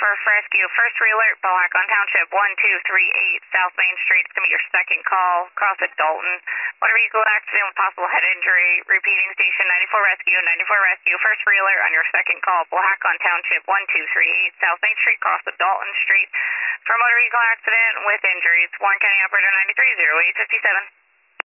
First Rescue, first re-alert, Belhackon Township, 1238 South Main Street. It's going to be your second call, across at Dalton. Motor vehicle accident with possible head injury. Repeating station, 94 Rescue, 94 Rescue. First re-alert on your second call, Belhackon Township, 1238 South Main Street, across at Dalton Street. For a motor vehicle accident with injuries, Warren County Operator 930857.